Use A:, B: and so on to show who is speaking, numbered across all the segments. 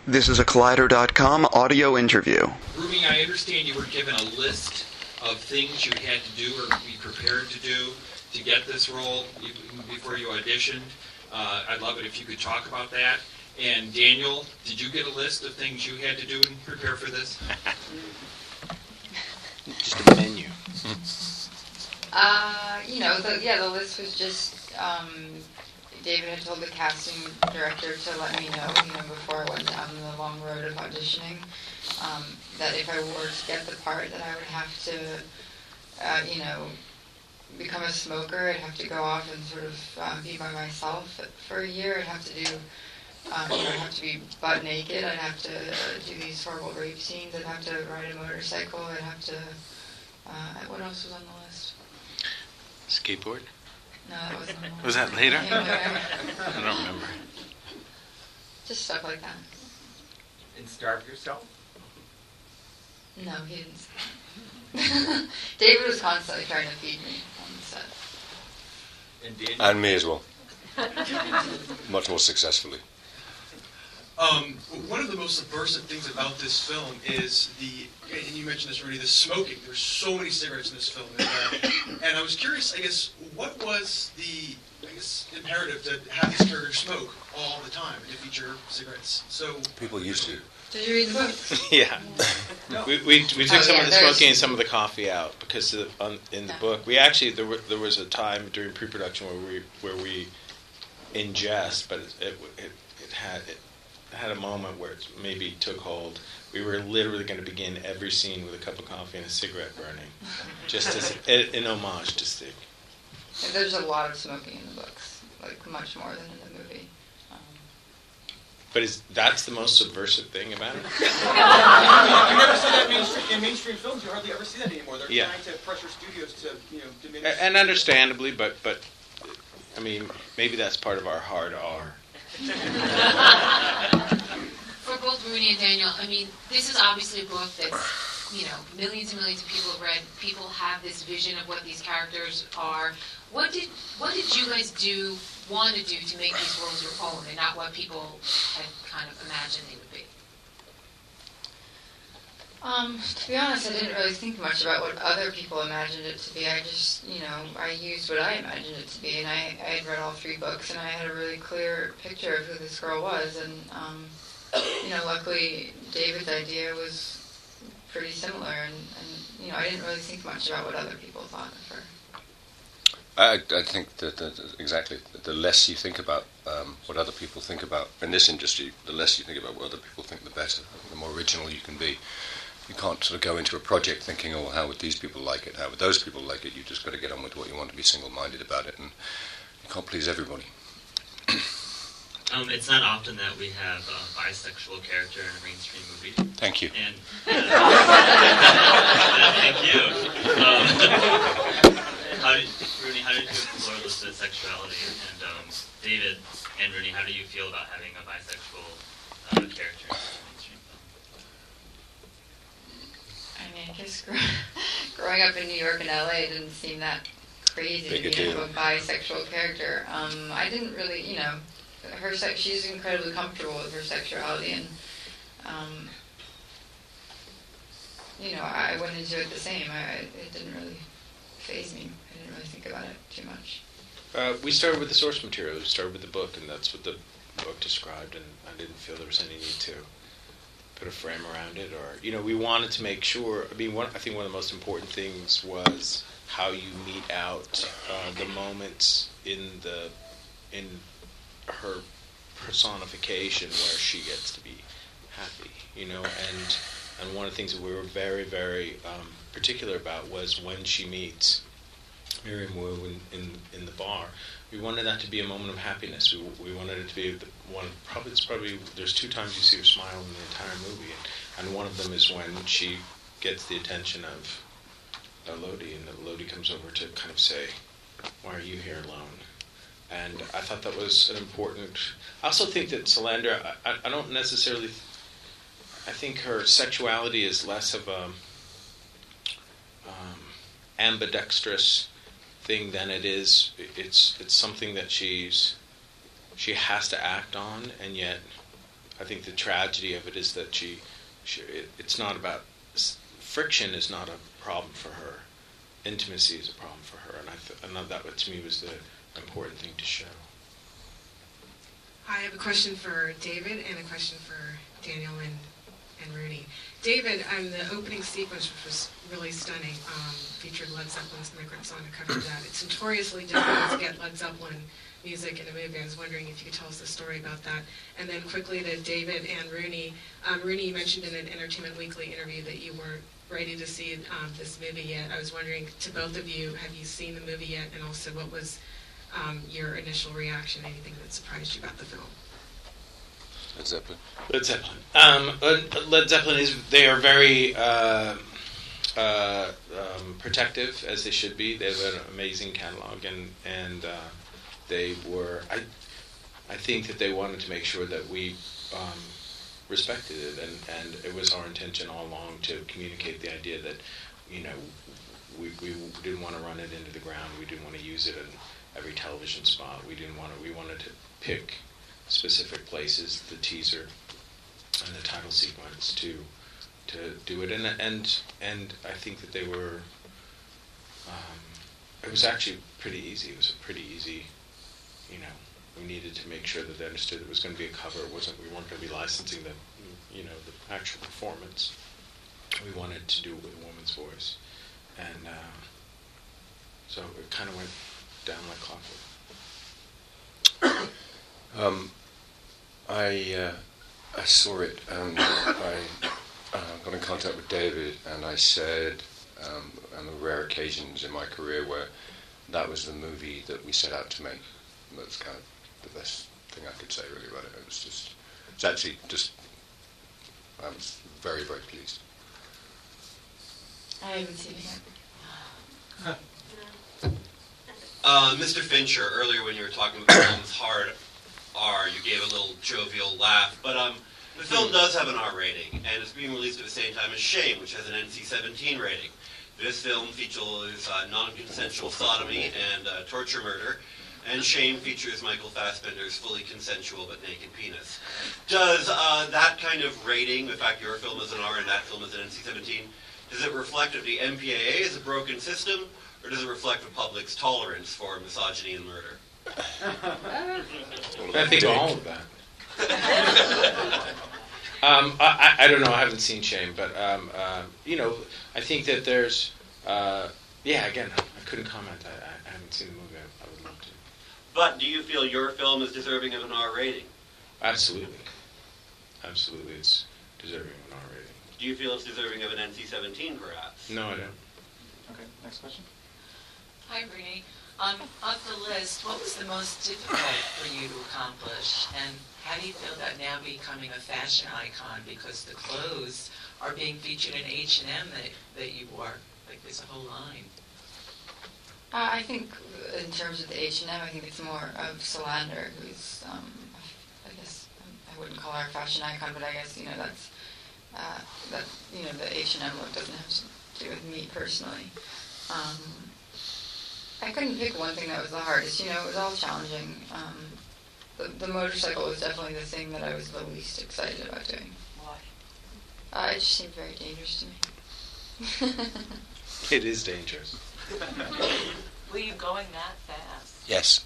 A: This is a Collider.com audio interview.
B: Rumi, I understand you were given a list of things you had to do or be prepared to do to get this role even before you auditioned. I'd love it if you could talk about that. And Daniel, did you get a list of things you had to do and prepare for this?
C: Just a menu.
D: The list was just, David had told the casting director to let me know, before I went down the long road of auditioning, that if I were to get the part, that I would have to, become a smoker. I'd have to go off and sort of be by myself for a year. I'd have to do, I'd have to be butt naked. I'd have to do these horrible rape scenes. I'd have to ride a motorcycle. I'd have to, what else was on the list?
C: Skateboard?
D: No, that wasn't on the list.
C: Was that later?
D: Yeah.
C: I don't remember.
D: Just stuff like that.
E: And starve yourself?
D: No, he didn't say that. David was constantly trying to feed me on the set.
E: And Daniel?
F: And me as well. Much more successfully.
G: One of the most subversive things about this film is and you mentioned this already, the smoking. There's so many cigarettes in this film. And I was curious, what was the, imperative to have these characters smoke all the time and to feature cigarettes? So
F: people used to.
D: Did you read the book?
C: Yeah.
G: No.
C: We took some of the smoking and some of the coffee out because in the book we actually there was a time during pre-production where we ingest, but it had a moment where it maybe took hold. We were literally going to begin every scene with a cup of coffee and a cigarette burning, just as an homage to Stig.
D: And there's a lot of smoking in the books, like much more than in the movie.
C: But that's the most subversive thing about it?
G: you never see that in mainstream films. You hardly ever see that anymore. They're trying to pressure studios to, diminish.
C: And understandably, but I mean, maybe that's part of our hard R.
H: For both Rooney and Daniel, I mean, this is obviously a book that's, millions and millions of people have read. People have this vision of what these characters are. What did you guys want to do to make these roles your own and not what people had kind of imagined they would be?
D: To be honest, I didn't really think much about what other people imagined it to be. I just, I used what I imagined it to be, and I had read all 3 books, and I had a really clear picture of who this girl was, and, luckily David's idea was pretty similar, and I didn't really think much about what other people thought of her.
F: I think that exactly. The less you think about what other people think about in this industry, the less you think about what other people think, the better. The more original you can be. You can't sort of go into a project thinking, oh, how would these people like it? How would those people like it? You just got to get on with what you want to be single-minded about it, and you can't please everybody.
I: It's not often that we have a bisexual character in a mainstream movie.
F: Thank you.
I: And thank you. Rooney, how did you explore Elizabeth's sexuality? And David and Rooney, how do you feel about having a bisexual character in a mainstream film?
D: I mean, I guess growing up in New York and LA didn't seem that crazy to be a bisexual character. I didn't really, she's incredibly comfortable with her sexuality, and I went into it the same. It didn't really faze me. I didn't really think about it too much.
C: We started with the source material. We started with the book, and that's what the book described, and I didn't feel there was any need to put a frame around it, or we wanted to make sure. I mean, I think one of the most important things was how you mete out the moments in her personification where she gets to be happy, and one of the things that we were very, very particular about was when she meets Miriam Wu in the bar. We wanted that to be a moment of happiness. We wanted it to be one. Probably there's 2 times you see her smile in the entire movie, and one of them is when she gets the attention of Lodi, and Lodi comes over to kind of say, "Why are you here alone?" And I thought that was an important. I also think that Salander. I don't necessarily. I think her sexuality is less of a ambidextrous thing than it is. It's something that she has to act on, and yet I think the tragedy of it is that it's not about, friction is not a problem for her. Intimacy is a problem for her, and I know that to me was the important thing to show.
J: I have a question for David and a question for Daniel and Rooney. David, the opening sequence, which was really stunning, featured Led Zeppelin's Immigrant Song. I covered that. It's notoriously difficult to get Led Zeppelin music in a movie. I was wondering if you could tell us the story about that. And then quickly to David and Rooney. Rooney, you mentioned in an Entertainment Weekly interview that you weren't ready to see this movie yet. I was wondering, to both of you, have you seen the movie yet? And also, what was your initial reaction? Anything that surprised you about the film?
F: Led Zeppelin.
C: Led Zeppelin. Led Zeppelin they are very protective, as they should be. They have an amazing catalog, and they were. I think that they wanted to make sure that we respected it, and it was our intention all along to communicate the idea that, we didn't want to run it into the ground. We didn't want to use it in every television spot. We wanted to pick specific places, the teaser and the title sequence, to do it, and I think that they were. It was actually pretty easy. It was a pretty easy, We needed to make sure that they understood it was going to be a cover. We weren't going to be licensing the actual performance. We wanted to do it with a woman's voice, and so it kind of went down like clockwork.
F: I saw it, and I got in contact with David, and I said, on the rare occasions in my career where that was the movie that we set out to make. That's kind of the best thing I could say really about it. I was very, very pleased.
D: I haven't seen it yet.
K: Mr. Fincher, earlier when you were talking about the film's hard R, you gave a little jovial laugh, but the film does have an R rating, and it's being released at the same time as Shame, which has an NC-17 rating. This film features non-consensual sodomy and torture murder, and Shame features Michael Fassbender's fully consensual but naked penis. Does that kind of rating, the fact your film is an R and that film is an NC-17, does it reflect that the MPAA is a broken system, or does it reflect the public's tolerance for misogyny and murder?
C: I think all of that. I don't know. I haven't seen Shame, but I think that there's. Again, I couldn't comment. I haven't seen the movie. I would love to.
K: But do you feel your film is deserving of an R rating?
C: Absolutely, it's deserving of an R rating.
K: Do you feel it's deserving of an NC-17, perhaps?
C: No, I don't.
E: Okay, next question.
L: Hi, Renee. Of the list, what was the most difficult for you to accomplish, and how do you feel about now becoming a fashion icon because the clothes are being featured in H&M that you wore? Like there's a whole line.
D: I think in terms of the H&M, I think it's more of Solander, who's, I guess, I wouldn't call her a fashion icon, but I guess, that's the H&M look doesn't have to do with me personally. I couldn't pick one thing that was the hardest. It was all challenging. The motorcycle was definitely the thing that I was the least excited about doing.
L: Why?
D: It just seemed very dangerous to me.
C: It is dangerous.
L: Were you going that fast?
F: Yes.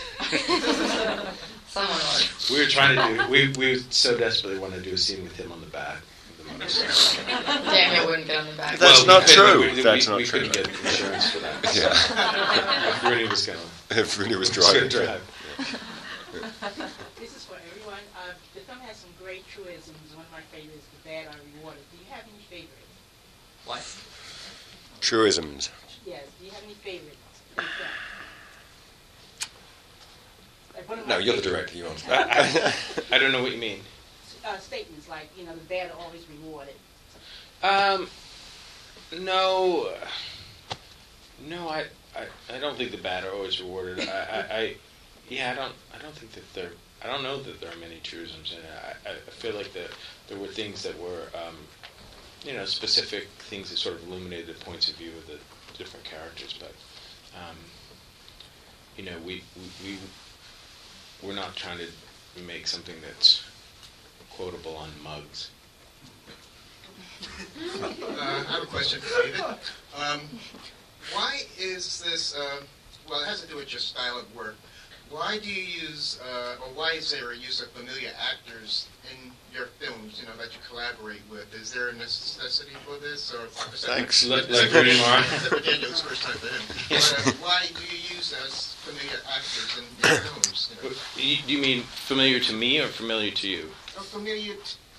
D: Someone was.
C: We were trying to do. We so desperately wanted to do a scene with him on the back of the motorcycle.
D: Daniel wouldn't get on the back.
F: That's not true. That's not
C: we
F: true.
C: We couldn't get insurance for that.
F: Yeah.
C: Rooney was going.
F: If Rooney was driving.
C: Drive.
M: This is for everyone. The film has some great truisms. One of my favorites, "The bad are rewarded." Do you have any favorites?
K: What?
F: Truisms.
M: Yes. Do you have any favorites in the film? Like one of
F: No,
M: my
F: you're the
M: favorites-
F: director. You answer.
C: I don't know what you mean.
M: Statements like, the bad are always rewarded.
C: No, I don't think the bad are always rewarded. I don't think that I don't know that there are many truisms in it. I feel like there were things that were, specific things that sort of illuminated the points of view of the different characters. But, we're not trying to make something that's quotable on mugs.
N: I have a question for David. Why is this, well, it has to do with your style of work. Why do you use, or why is there a use of familiar actors in your films, that you collaborate with? Is there a necessity for this? Or
F: Thanks.
C: Like Rooney Mara.
N: Except for Daniel, it's the first time for him. But, why do you use those familiar actors in your films?
C: Do you mean familiar to me or familiar to you?
N: Familiar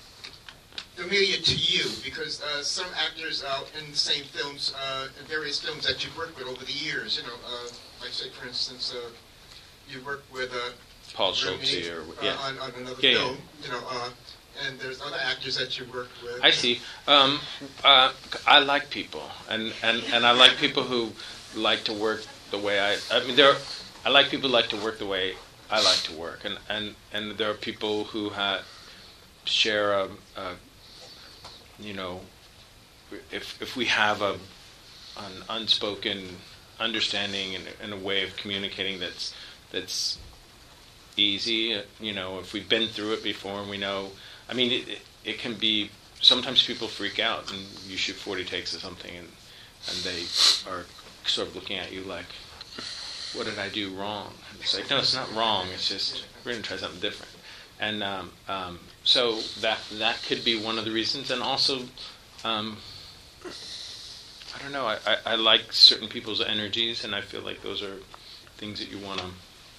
N: to you, because some actors in the same films, in various films that you've worked with over the years, like say for instance, you worked with
C: Paul Schultze
N: on another film, and there's other actors that you worked with.
C: I see. I like people, and I like people who like to work the way I like people who like to work the way I like to work, and there are people who share if we have an unspoken understanding and a way of communicating that's easy, if we've been through it before and we know, it can be, sometimes people freak out and you shoot 40 takes of something and they are sort of looking at you like, what did I do wrong? And it's like, no, it's not wrong, it's just, we're going to try something different. And so that could be one of the reasons, and also, I don't know, I like certain people's energies, and I feel like those are things that you want to,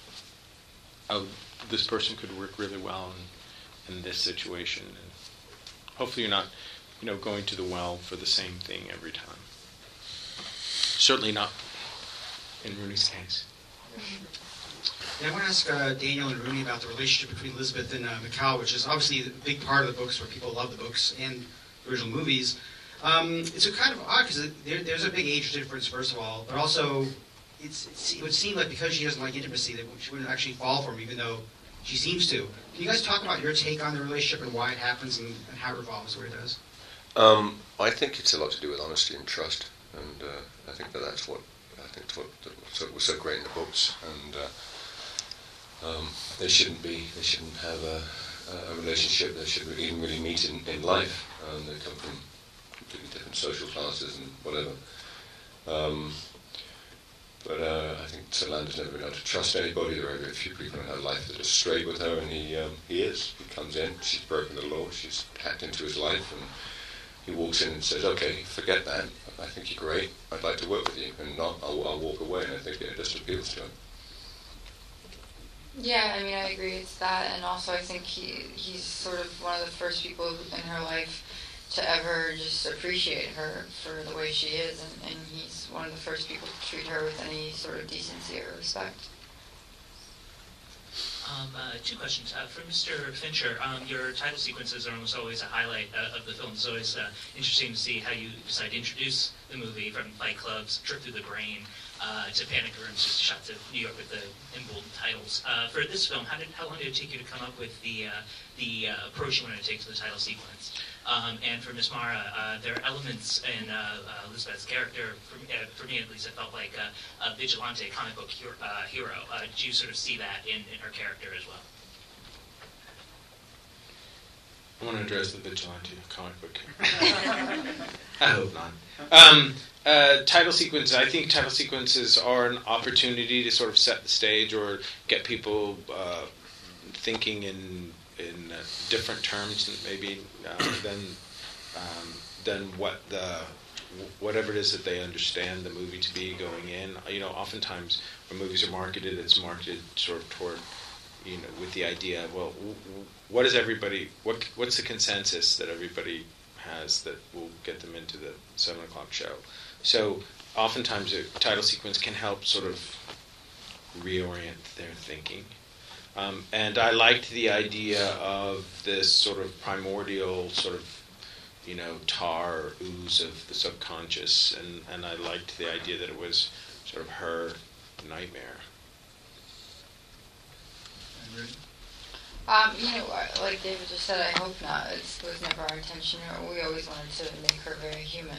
C: this person could work really well in this situation, and hopefully you're not, going to the well for the same thing every time. Certainly not in Rooney's case.
O: And I want to ask Daniel and Rooney about the relationship between Elizabeth and Mikhail, which is obviously a big part of the books, where people love the books and the original movies. It's a kind of odd, because there's a big age difference, first of all, but also it would seem like because she doesn't like intimacy, that she wouldn't actually fall for him, even though she seems to. Can you guys talk about your take on the relationship and why it happens and how it revolves the way it does?
F: I think it's a lot to do with honesty and trust, and I think that's what was so great in the books. And they shouldn't have a relationship. They shouldn't even really meet in life. They come from completely different social classes and whatever. But I think Sir Lander's never been able to trust anybody. There are very few people in her life that are straight with her, and he is. He comes in, she's broken the law, she's hacked into his life, and he walks in and says, okay, forget that, I think you're great, I'd like to work with you, and not, I'll walk away, and I think it just appeals to him.
D: Yeah, I agree, it's that, and also I think he's sort of one of the first people in her life to ever just appreciate her for the way she is, and he's one of the first people to treat her with any sort of decency or respect.
P: Two questions. For Mr. Fincher, your title sequences are almost always a highlight of the film. It's always interesting to see how you decide to introduce the movie, from Fight Club's Trip Through the Brain to Panic Rooms, just shots of New York with the emboldened titles. For this film, how long did it take you to come up with the approach you wanted to take to the title sequence? And for Miss Mara, there are elements in Elizabeth's character, for me at least, it felt like a vigilante comic book hero. Did you sort of see that in her character as well?
C: I want to address the vigilante comic book character. I hope not. Title sequences. I think title sequences are an opportunity to sort of set the stage or get people thinking in different terms, maybe than whatever it is that they understand the movie to be going in. Oftentimes when movies are marketed, it's marketed sort of toward, with the idea, well, what is everybody? What's the consensus that everybody has that will get them into the 7:00 show? So oftentimes a title sequence can help sort of reorient their thinking. And I liked the idea of this sort of primordial sort of, tar or ooze of the subconscious, and I liked the idea that it was sort of her nightmare.
D: Like David just said, I hope not. It was never our intention. We always wanted to make her very human.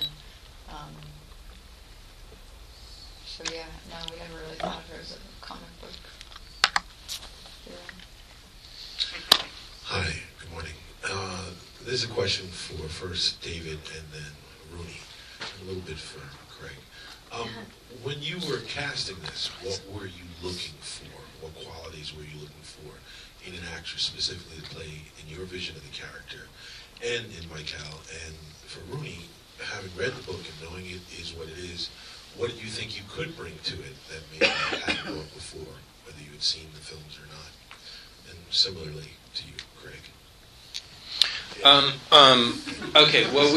D: So yeah, no, we never really thought of her as a comic book hero.
Q: Hi, good morning. This is a question for first David and then Rooney, a little bit for Craig. When you were casting this, what were you looking for? What qualities were you looking for in an actress specifically to play in your vision of the character and in Michael? And for Rooney, having read the book and knowing it is what it is, what did you think you could bring to it that maybe you hadn't brought before, whether you had seen the films or not? And similarly to you, Craig.
C: Okay. Well,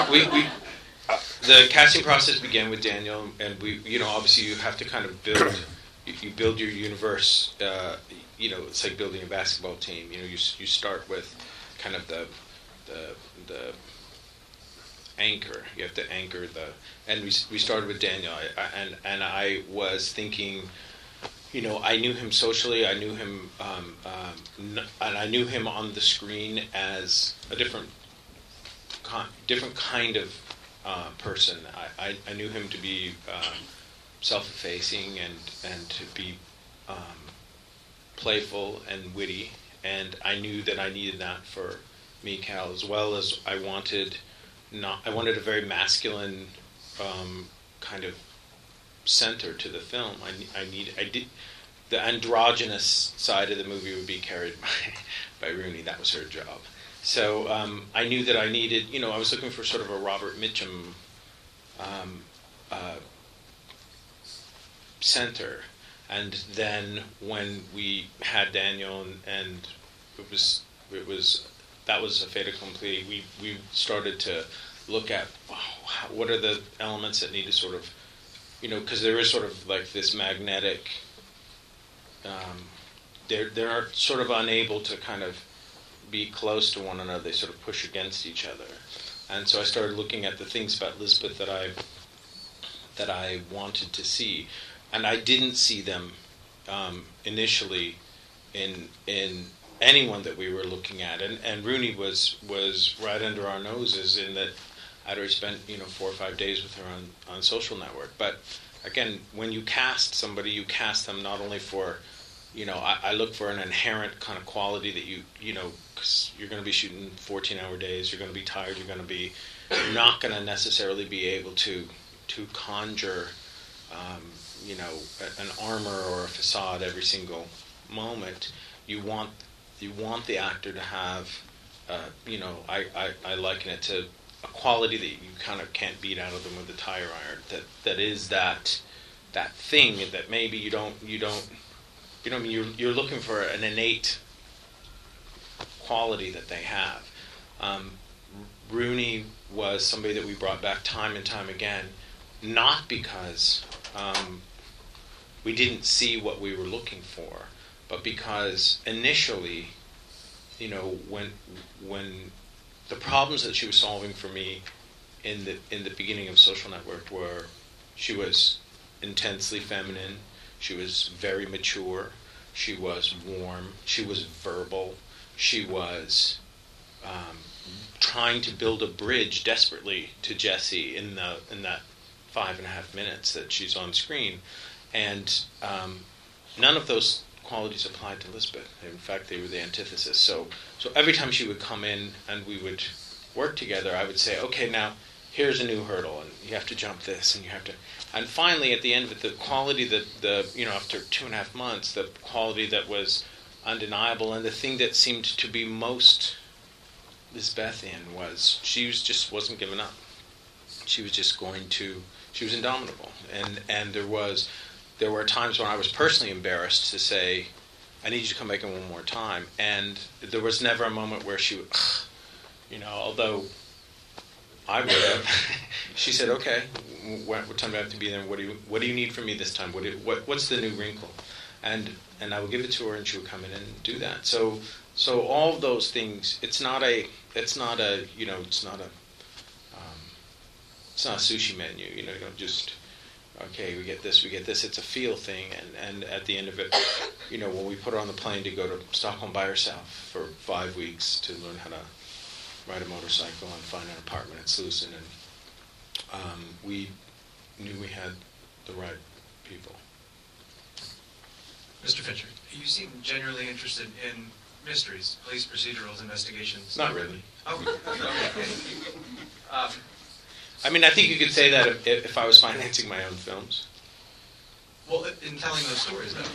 C: the casting process began with Daniel, and obviously you have to kind of build. You build your universe. It's like building a basketball team. You start with kind of the anchor. You have to anchor and we started with Daniel. I was thinking. I knew him socially. I knew him, and I knew him on the screen as a different kind of person. I knew him to be self-effacing and to be playful and witty, and I knew that I needed that for Michael, as well as I wanted a very masculine kind of center to the film. The androgynous side of the movie would be carried by Rooney. That was her job. So I knew that I needed, I was looking for sort of a Robert Mitchum center. And then when we had Daniel and it was that was a fait accompli. We started to look at what are the elements that need to sort of, because there is sort of like this magnetic. They're sort of unable to kind of be close to one another. They sort of push against each other, and so I started looking at the things about Lisbeth that I wanted to see, and I didn't see them initially in anyone that we were looking at, and Rooney was right under our noses in that I'd already spent 4 or 5 days with her on Social Network. But again, when you cast somebody, you cast them not only for I look for an inherent kind of quality that because you're going to be shooting 14-hour days, you're going to be tired, you're not going to necessarily be able to conjure an armor or a facade every single moment. You want the actor to have I liken it to a quality that you kind of can't beat out of them with a tire iron. That is that thing that maybe you don't. You're looking for an innate quality that they have. Rooney was somebody that we brought back time and time again, not because we didn't see what we were looking for, but because initially, when the problems that she was solving for me in the beginning of Social Network were she was intensely feminine. She was very mature. She was warm. She was verbal. She was trying to build a bridge desperately to Jesse in that 5.5 minutes that she's on screen, and none of those qualities applied to Lisbeth. In fact, they were the antithesis. So every time she would come in and we would work together, I would say, okay, now here's a new hurdle, and you have to jump this, and you have to. And finally, at the end of it, the quality that after 2.5 months, the quality that was undeniable, and the thing that seemed to be most Lisbethian was she wasn't giving up. She was just she was indomitable, and there were times when I was personally embarrassed to say, I need you to come back in one more time, and there was never a moment where she would, although I would have. She said, "Okay, what time do I have to be there? What do you need from me this time? What's the new wrinkle?" And I would give it to her, and she would come in and do that. So all of those things. It's not a sushi menu. You don't just okay. We get this. It's a feel thing, and at the end of it, when we put her on the plane to go to Stockholm by herself for 5 weeks to learn how to ride a motorcycle and find an apartment at Slusen, and we knew we had the right people.
E: Mr. Fincher, you seem genuinely interested in mysteries, police procedurals, investigations.
C: Not really.
E: Oh, okay.
C: I mean, I think you could say that if I was financing my own films.
E: Well, in telling those stories, though.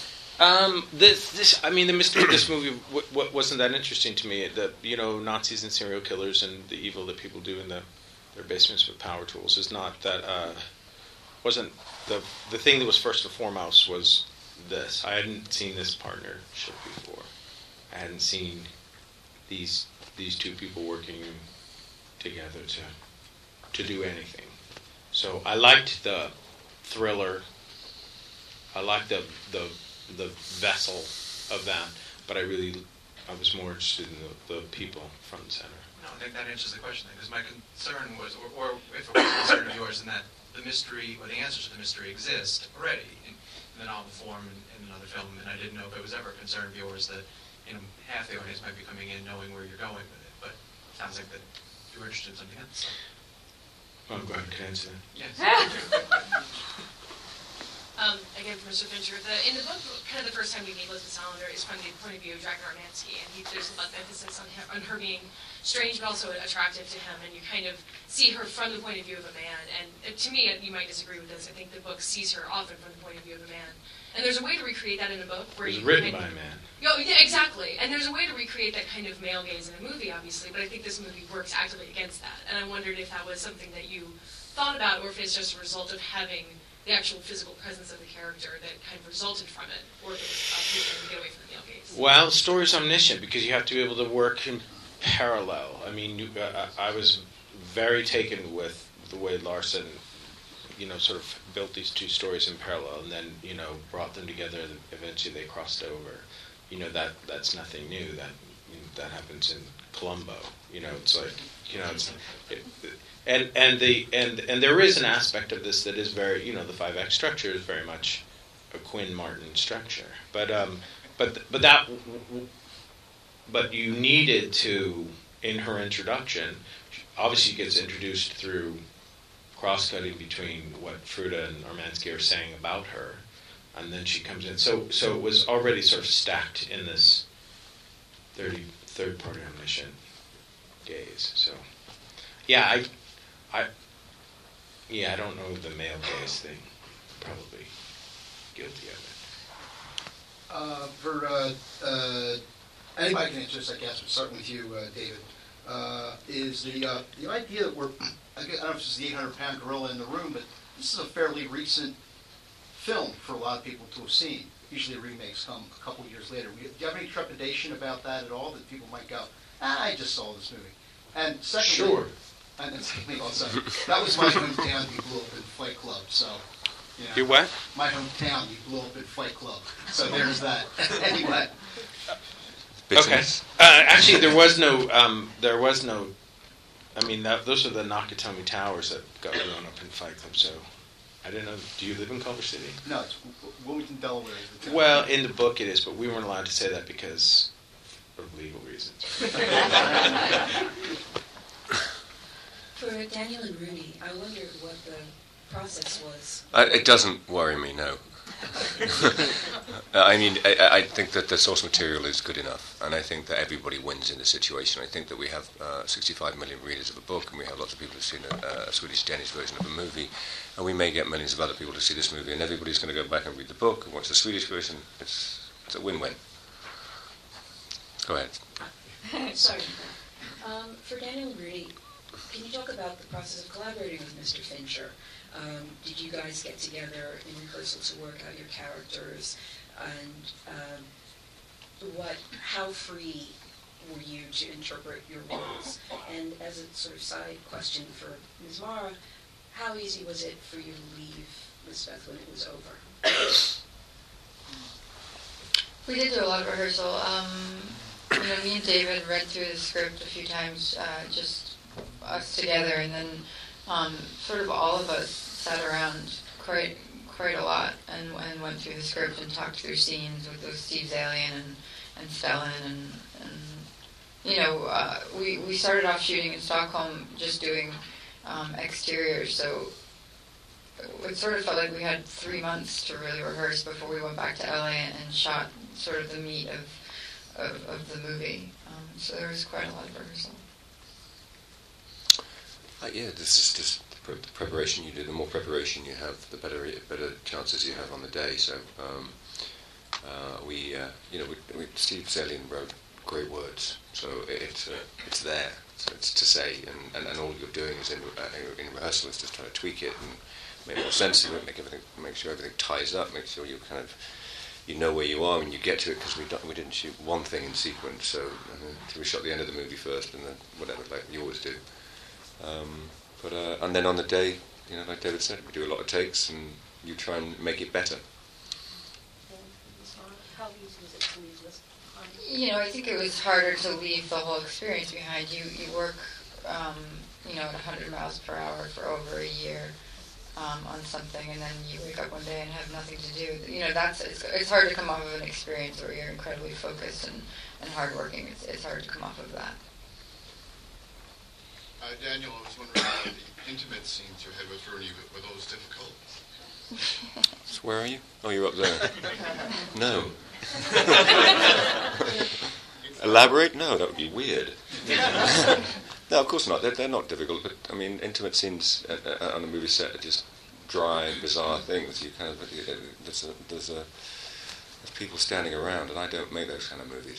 C: The mystery of this movie wasn't that interesting to me. Nazis and serial killers and the evil that people do in their basements with power tools is not that. Wasn't the thing that was first and foremost was this. I hadn't seen this partnership before. I hadn't seen these two people working together to do anything. So I liked the thriller. I liked the vessel of that, but I was more interested in the people front and center.
E: No, I think that answers the question, because my concern was, or if it was a concern of yours, in that the mystery, or the answers to the mystery exist already in the novel form in another film, and I didn't know if it was ever a concern of yours that half the audience might be coming in knowing where you're going with it, but it sounds like that you were interested in something else. So.
C: Well, I'm glad I could answer that.
E: Yes.
H: Again, for Mr. Fincher, in the book, kind of the first time we meet Elizabeth Salander is from the point of view of Dragan Armansky, and there's a lot of emphasis on her being strange but also attractive to him, and you kind of see her from the point of view of a man. And to me, you might disagree with this, I think the book sees her often from the point of view of a man. And there's a way to recreate that in the book. Where
C: it was written by a man.
H: Oh, yeah, exactly. And there's a way to recreate that kind of male gaze in a movie, obviously, but I think this movie works actively against that. And I wondered if that was something that you thought about, or if it's just a result of having the actual physical presence of the character that kind of resulted from it, or if it was to get away from the male gaze.
C: Well, story's omniscient because you have to be able to work in parallel. I mean, I was very taken with the way Larson, sort of built these two stories in parallel, and then brought them together. And eventually, they crossed over. That's nothing new. That happens in Columbo. It's like And there is an aspect of this that is very, the 5X structure is very much a Quinn Martin structure. But you needed to, in her introduction, obviously she gets introduced through cross-cutting between what Fruta and Armansky are saying about her, and then she comes in. So it was already sort of stacked in this third-party omniscient gaze. So, yeah, I don't know the male gaze thing. Probably guilty of
R: it. Anybody can answer this, I guess. We'll start with you, David. Is the idea that I don't know if this is the 800-pound gorilla in the room, but this is a fairly recent film for a lot of people to have seen. Usually remakes come a couple years later. Do you have any trepidation about that at all, that people might go, I just saw this movie? And secondly,
C: sure.
R: And then secondly, also, that was my hometown. You blew up in Fight Club, so.
C: You what?
R: My hometown. You blew up in Fight Club, so there's that. Anyway.
C: Okay. Actually, there was no. I mean, those are the Nakatomi Towers that got blown up in Fight Club. So, I didn't know. Do you live in Culver City?
R: No, it's Wilmington, Delaware. Is the town.
C: Well, in the book it is, but we weren't allowed to say that because of legal reasons.
S: For Daniel and Rooney, I wonder what the process was.
F: It doesn't worry me, no. I mean, I think that the source material is good enough, and I think that everybody wins in this situation. I think that we have 65 million readers of a book, and we have lots of people who've seen a Swedish-Danish version of a movie, and we may get millions of other people to see this movie, and everybody's going to go back and read the book and watch the Swedish version. It's a win-win. Go ahead.
S: Sorry. For Daniel and Rooney, can you talk about the process of collaborating with Mr. Fincher? Did you guys get together in rehearsal to work out your characters? And how free were you to interpret your roles? And as a sort of side question for Ms. Mara, how easy was it for you to leave Lisbeth when it was over?
D: We did do a lot of rehearsal. Me and David read through the script a few times, just us together, and then sort of all of us sat around quite a lot and went through the script and talked through scenes with Steve Zalian and Stellan and we started off shooting in Stockholm just doing exteriors, so it sort of felt like we had 3 months to really rehearse before we went back to LA and shot sort of the meat of the movie. So there was quite a lot of rehearsal.
F: Yeah, this is just the preparation you do. The more preparation you have, the better chances you have on the day. So Steve Zalian wrote great words, so it's there. So it's to say, and all you're doing is in rehearsal is just trying to tweak it and make more sense of it, make sure everything ties up, make sure you kind of know where you are when you get to it, because we didn't shoot one thing in sequence, so we shot the end of the movie first and then whatever, like you always do. And then on the day, like David said, we do a lot of takes and you try and make it better.
M: How easy was it to leave this behind?
D: I think it was harder to leave the whole experience behind. You work, at 100 miles per hour for over a year on something, and then you wake up one day and have nothing to do. It's hard to come off of an experience where you're incredibly focused and hardworking. It's hard to come off of that.
T: Daniel, I was wondering about the intimate scenes you had with Rooney. Were those difficult?
F: So where are you? Oh, you're up there. No. Elaborate? No, that would be weird. No, of course not. They're not difficult, but I mean, intimate scenes on a movie set are just dry, bizarre things. You kind of there's people standing around, and I don't make those kind of movies.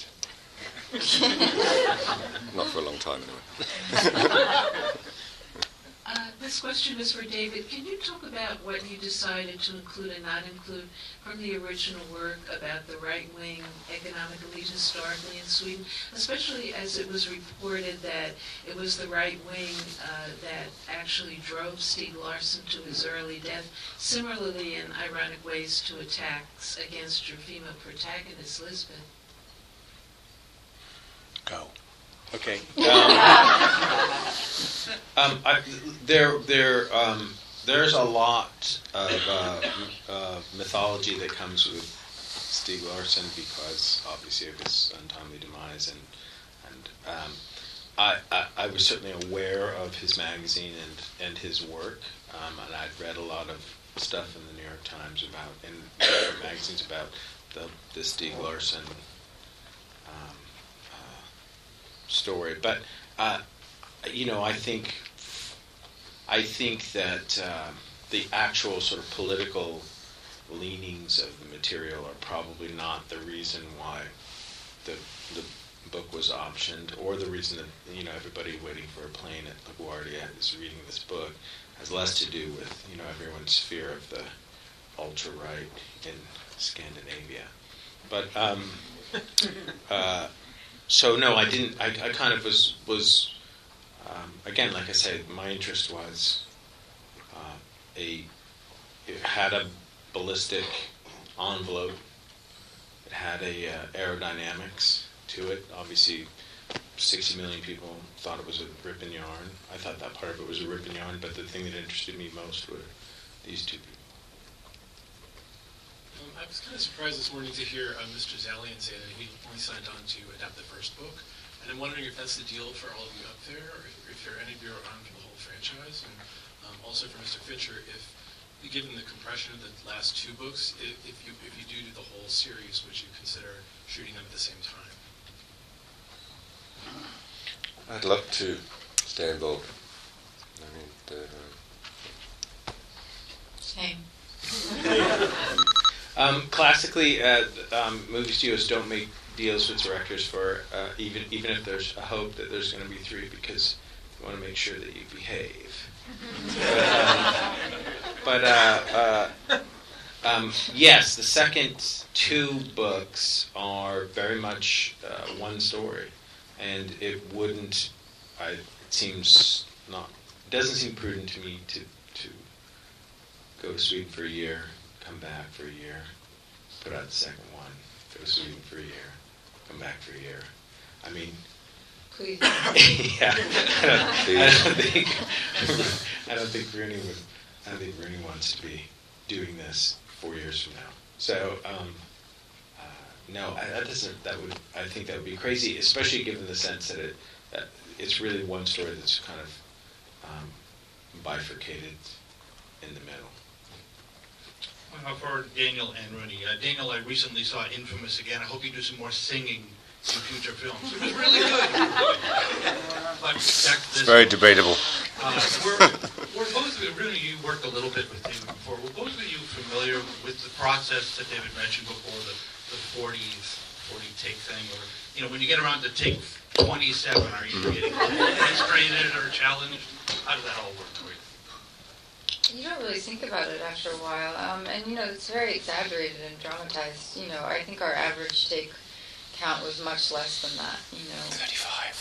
F: Not for a long time, anyway.
U: This question is for David. Can you talk about what you decided to include and not include from the original work about the right-wing economic elite historically in Sweden, especially as it was reported that it was the right wing that actually drove Stieg Larsson to his early death, similarly in ironic ways to attacks against your female protagonist, Lisbeth?
C: Go. Okay. There's a lot of mythology that comes with Stieg Larsson because obviously of his untimely demise, and I was certainly aware of his magazine and his work, and I'd read a lot of stuff in the New York Times and different magazines about the Stieg Larsson story, but I think that the actual sort of political leanings of the material are probably not the reason why the book was optioned, or the reason that everybody waiting for a plane at LaGuardia is reading this book. It has less to do with everyone's fear of the ultra right in Scandinavia, but. So no, I didn't. I kind of was again, like I said, my interest was it had a ballistic envelope. It had a aerodynamics to it. Obviously, 60 million people thought it was a rip and yarn. I thought that part of it was a rip and yarn, but the thing that interested me most were these two people.
V: I was kind of surprised this morning to hear Mr. Zalian say that he only signed on to adapt the first book. And I'm wondering if that's the deal for all of you up there, or if there are any of you around for the whole franchise. And also for Mr. Fincher, if given the compression of the last two books, if you do the whole series, would you consider shooting them at the same time?
F: I'd love to stay involved. I mean,
D: Same.
C: Classically, movie studios don't make deals with directors for even if there's a hope that there's going to be three, because you want to make sure that you behave. Yes, the second two books are very much one story, and it doesn't seem prudent to me to go to Sweden for a year, come back for a year, put out the second one, go to Sweden for a year, come back for a year. I mean,
D: please.
C: Yeah, I don't think Rooney wants to be doing this 4 years from now. So no, I think that would be crazy, especially given the sense that it's really one story that's kind of bifurcated in the middle.
W: For Daniel and Rooney. Daniel, I recently saw Infamous again. I hope you do some more singing
V: in future films. It was really good. But
F: It's very debatable.
V: Were both of you, really, you worked a little bit with David before. Were both of you familiar with the process that David mentioned before, the 40 take thing? Or, you know, when you get around to take 27, are you getting frustrated or challenged? How does that all work for you?
D: You don't really think about it after a while. And, you know, it's very exaggerated and dramatized. You know, I think our average take count was much less than that, you know.
F: 35.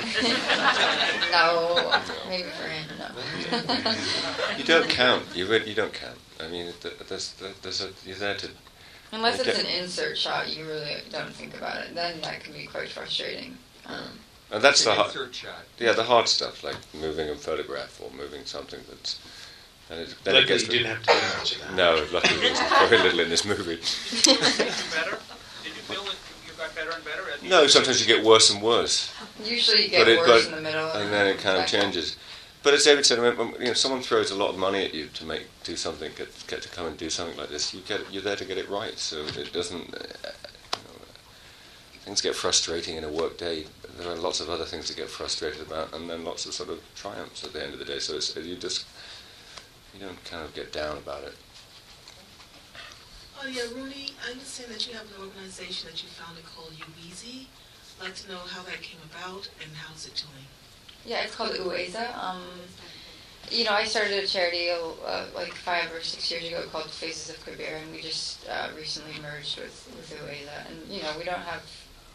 D: No, maybe for him, no.
F: You don't count. You don't count. I mean, you're there to...
D: Unless it's an insert shot, you really don't think about it. Then that can be quite frustrating.
F: And that's the hard...
N: insert shot.
F: Yeah, the hard stuff, like moving a photograph or moving something that's... Then
C: Luckily,
F: it gets
C: you didn't have to do much of that.
F: No, luckily there was very little in this movie.
V: Did you better? Did you feel that you got better and better?
F: No, sometimes you get worse and worse.
D: Usually you get worse in the middle.
F: And then it kind of changes. But as David said, when someone throws a lot of money at you to do something, get to come and do something like this, you're there to get it right. So it doesn't... things get frustrating in a work day. There are lots of other things to get frustrated about, and then lots of sort of triumphs at the end of the day. So you don't kind of get down about it.
L: Oh yeah, Rooney, I understand that you have an organization that you founded called UEZ. I'd like to know how that came about and how's it doing.
D: Yeah, it's called UEZA. You know, I started a charity like 5 or 6 years ago called Faces of Kabir, and we just recently merged with UEZA. And, you know, we don't have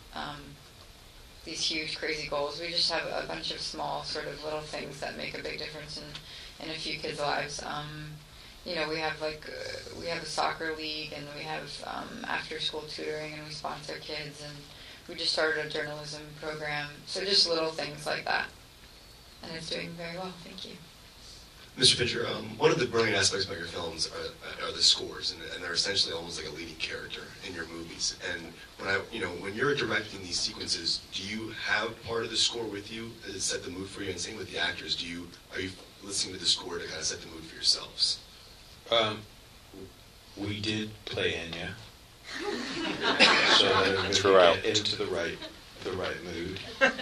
D: these huge, crazy goals. We just have a bunch of small, sort of little things that make a big difference in a few kids' lives. You know, we have a soccer league, and we have after-school tutoring, and we sponsor kids, and we just started a journalism program. So just little things like that. And it's doing very well, thank you.
A: Mr. Fincher, one of the brilliant aspects about your films are the scores, and they're essentially almost like a leading character in your movies. And when you're directing these sequences, do you have part of the score with you to set the mood for you? And same with the actors, are you listening to the score to kind of set the mood for yourselves?
C: We did play Enya, so that we would get into the right mood.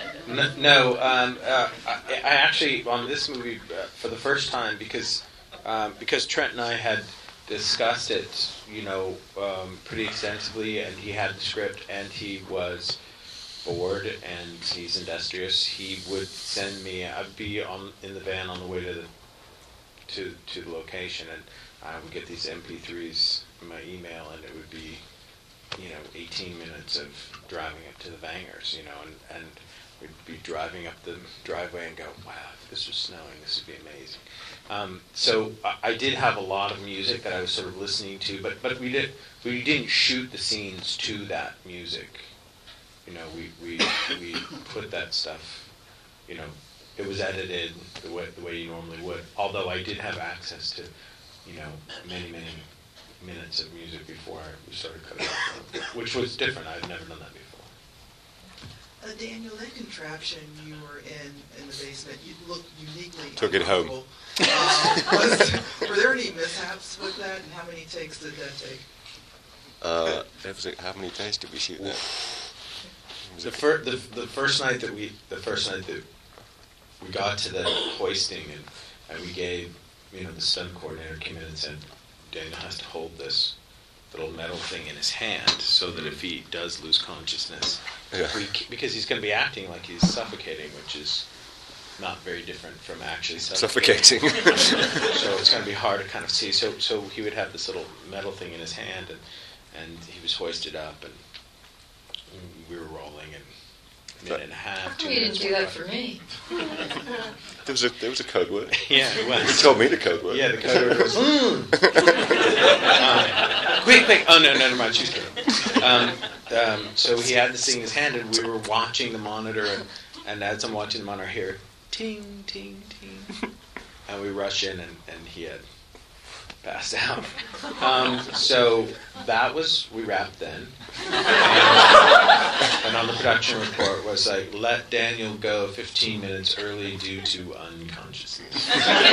C: I actually on this movie for the first time because Trent and I had discussed it, pretty extensively, and he had the script, and he was bored, and he's industrious. He would send me. I'd be in the van on the way to the location, and I would get these MP3s in my email, and it would be 18 minutes of driving up to the Bangers, and we'd be driving up the driveway and go, wow, if this was snowing, this would be amazing. So I did have a lot of music that I was sort of listening to, but we didn't shoot the scenes to that music. We put that stuff, it was edited the way you normally would, although I did have access to, many minutes of music before we started cutting it, which was different. I'd never done that before.
L: Daniel, that contraption you were in the basement, you looked uniquely
F: Took it home.
L: Were there any mishaps with that, and how many takes did that take?
F: How many takes did we shoot that?
C: The first night that we got to the hoisting, and we gave, the stunt coordinator came in and said, Daniel has to hold this little metal thing in his hand so that if he does lose consciousness, because he's going to be acting like he's suffocating, which is not very different from actually suffocating. So it's going to be hard to kind of see. So he would have this little metal thing in his hand, and he was hoisted up, and we were rolling, and a minute and a half.
D: How come you didn't do that for me?
F: There was a code word.
C: Yeah, it was.
F: You told me the code word.
C: Yeah, the code word was quick. Oh no, never mind. She's kidding. So he had this thing in his hand, and we were watching the monitor, and as I'm watching the monitor, I hear ting, ting, ting, and we rush in, and he had passed out. So we wrapped then. And on the production report was like, let Daniel go 15 minutes early due to unconsciousness.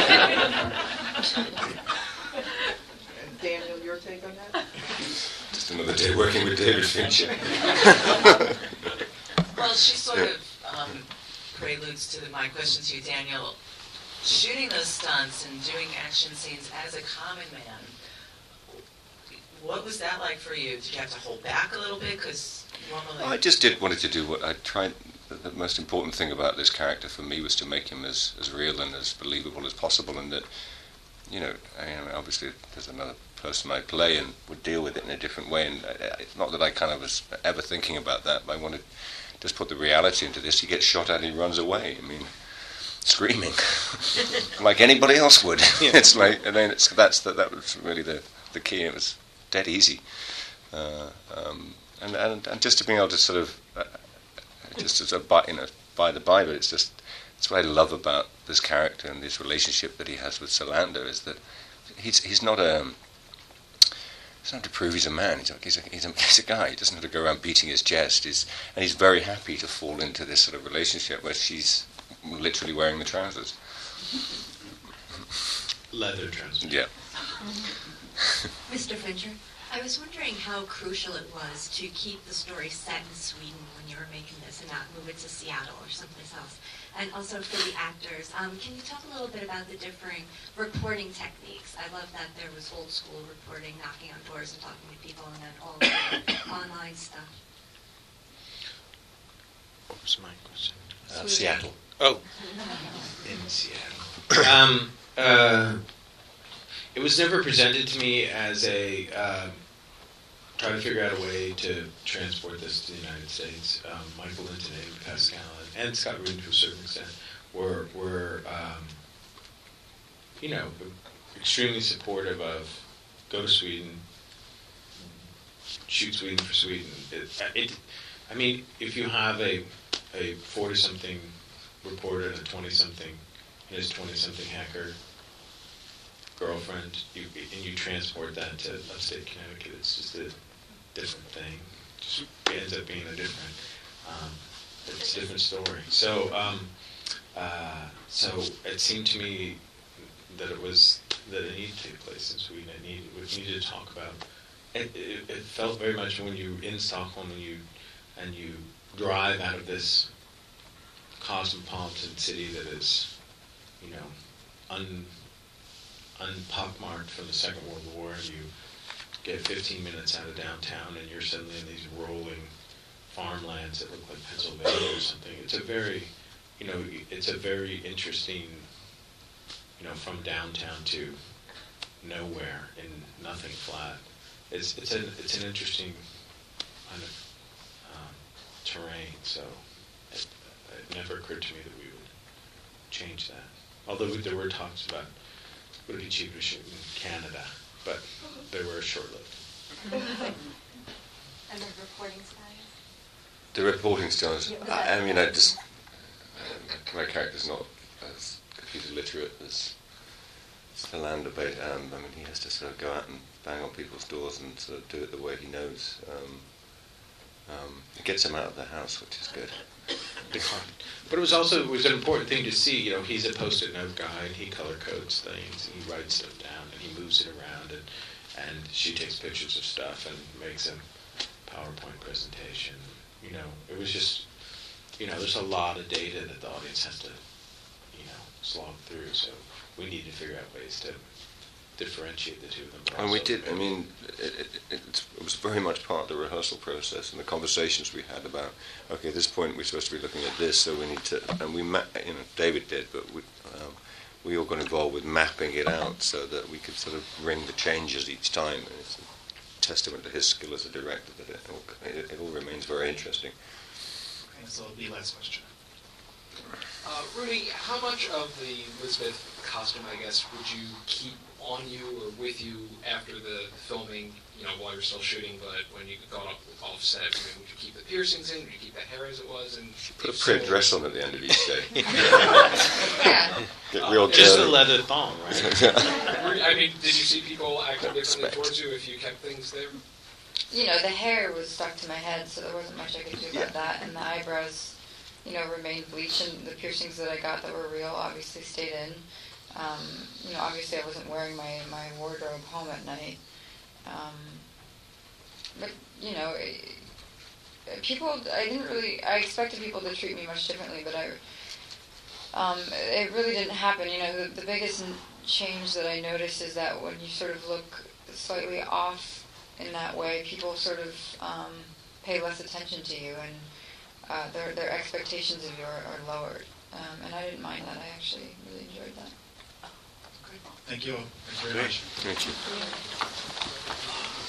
L: Daniel, your take on that?
F: Just another day working with David Fincher.
L: she sort of preludes to my question to you, Daniel. Shooting those stunts and doing action scenes as a common man, what was that like for you? Did you have to hold back a little bit? Because normally...
F: I just wanted to do what I tried. The most important thing about this character for me was to make him as real and as believable as possible, and that, obviously there's another person I play and would deal with it in a different way, and it's not that I kind of was ever thinking about that, but I wanted to just put the reality into this. He gets shot at and he runs away. I mean, screaming like anybody else would. It's like, and then that was really the key. It was dead easy, and just to be able to sort of just as by the by, but it's what I love about this character and this relationship that he has with Solander is that he's not to prove he's a man. He's a guy. He doesn't have to go around beating his chest. And he's very happy to fall into this sort of relationship where she's literally wearing the trousers.
C: Leather trousers.
F: Yeah.
B: Mr. Fincher, I was wondering how crucial it was to keep the story set in Sweden when you were making this and not move it to Seattle or someplace else. And also for the actors, can you talk a little bit about the differing reporting techniques? I love that there was old school reporting, knocking on doors and talking to people, and then all the online stuff.
C: What was my question?
F: Seattle.
C: Oh, in Seattle. It was never presented to me as a try to figure out a way to transport this to the United States. Michael Linton, Pascal, and Scott Rudin to a certain extent were extremely supportive of go to Sweden, shoot Sweden for Sweden. If you have a 40-something reporter and a 20-something, his 20-something hacker girlfriend, and you transport that to upstate Connecticut, it's just a different thing. It ends up being a different, it's a different story. So it seemed to me that it needed to take place in Sweden. We needed to talk about. It felt very much when you're in Stockholm and you drive out of this cosmopolitan city that is, unpockmarked from the Second World War, and you get 15 minutes out of downtown and you're suddenly in these rolling farmlands that look like Pennsylvania or something. It's a very interesting, from downtown to nowhere in nothing flat. It's an interesting kind of terrain. So it never occurred to me that we would change that. Although there were talks about would it be cheaper to shoot in Canada, but they were short-lived.
B: And the reporting styles?
F: The reporting styles. My character's not as computer literate as Solander, but he has to sort of go out and bang on people's doors and sort of do it the way he knows. It gets him out of the house, which is good.
C: But it was an important thing to see. He's a post-it note guy, and he color codes things, and he writes stuff down, and he moves it around, and she takes pictures of stuff and makes a PowerPoint presentation. It was just, there's a lot of data that the audience has to, slog through. So we need to figure out ways to differentiate the two of them.
F: And we did. It was very much part of the rehearsal process and the conversations we had about. Okay, at this point we're supposed to be looking at this, so we need to. And we, David did, but we all got involved with mapping it out so that we could sort of ring the changes each time. And it's a testament to his skill as a director that it all remains very interesting.
G: Okay, so the last question. Rudy, how much of the Elizabeth costume, I guess, would you keep on you or with you after the filming, while you're still shooting, but when you got off set, would you keep the piercings in? Would you keep the hair as it was? And
F: put a print dress on at the end of each day.
C: Get real just a leather thong, right?
G: Did you see people acting differently towards you if you kept things there?
D: The hair was stuck to my head, so there wasn't much I could do about that, and the eyebrows, remained bleached, and the piercings that I got that were real obviously stayed in. Obviously I wasn't wearing my wardrobe home at night. But, I expected people to treat me much differently, but it really didn't happen. You know, the biggest change that I noticed is that when you sort of look slightly off in that way, people sort of pay less attention to you, and their expectations of you are lowered. And I didn't mind that. I actually really enjoyed that.
O: Thank you. Thank you very much.
F: Thank you.